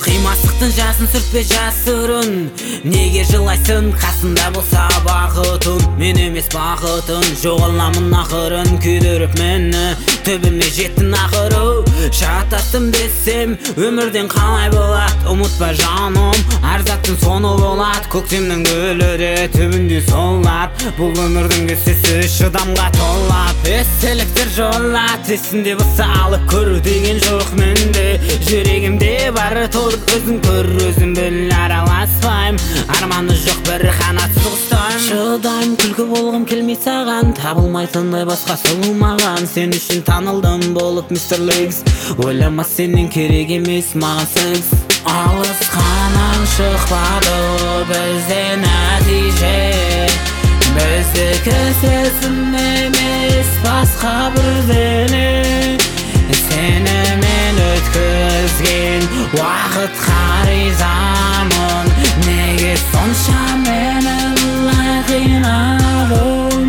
Қимастықтың жасын сүртпе жасырын. Неге жылайсың қасында болса бақытың? Мен емес бақытың, жоғаламын ақырын. Күйдіріп мені төбеме жеттің ақыры. Шатастым десем өмірден қалай болады? Ұмытпа жаным, әр заттың соны болады. Көктемнің гүлі де түбінде солады. Бұл өмірдің кестесі шыдамға толады. Естеліктер жолады, есінде болса алып көру деген жоқ менде. Жүрегімде бары толып өзің көр, өзің біл, араласпайым. Арманы жоқ бір қанатсыз құстайым. Шыдайым, күлкі болғым келмей саған, табылмайтындай басқа сұлу маған. Сен үшін танылдым болып мистер Лигс, ойлама сенен керек емес маған секс. Алысқаннан шықпады бізде нәтиже, біздікі сезім емес басқа бірдеңе. Сенімен өткізген уақытқа ризамын, неге сонша мені бұлай қинадың?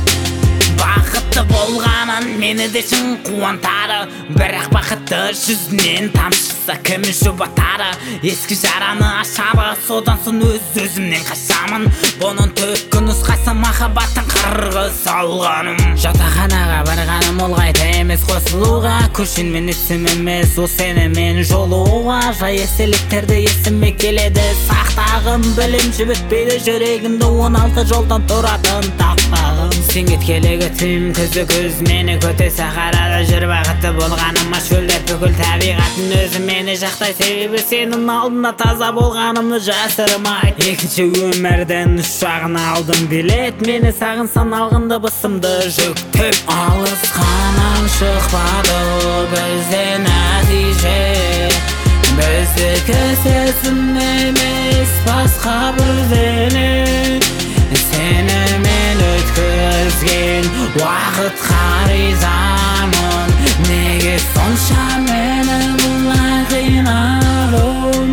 Бақытты болғанын мені де шын қуантады, бірақ бақытты жүзінен тамшысы кім жұбатады? Ескі жараны ашады, содан соң өз-өзімнен қашамын. Бұның түпкі нұсқасы махаббаттың қырғы салғаным. Жатақханаға барғаным ол қайта емес қосылуға, көшіңмен есім емес ол сенімен жолуға. Жай естеліктерді есіме келеді, сақтағым білім жібітпейді жүрегімді. 16 жолдан тұратын тақпағым. Сен кеткелі күтім күзі күз мені көте сахарада жүр. Бақытты болғаныма шөлдеп бүкіл табиғатын өзі мені жақтай, себебі сенің алдында таза болғанымды жасырмай. Екінші өмірдің ұшағын алдым билет, мені сағынсан алғынды бысымды жүктеп. Алысқаннан шықпады бізде нәтиже, біздікі сезім емес басқа бірдеңе. Сенімен өткізген уақытқа ризамын, неге сонша мені бұлай қинадың?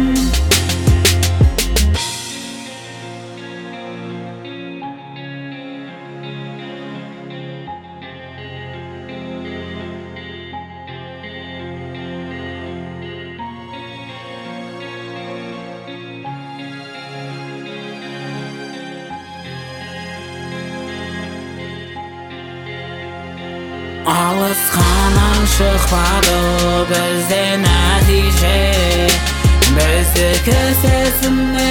Алысқаннан шықпады бізде нәтиже, біздікі сезім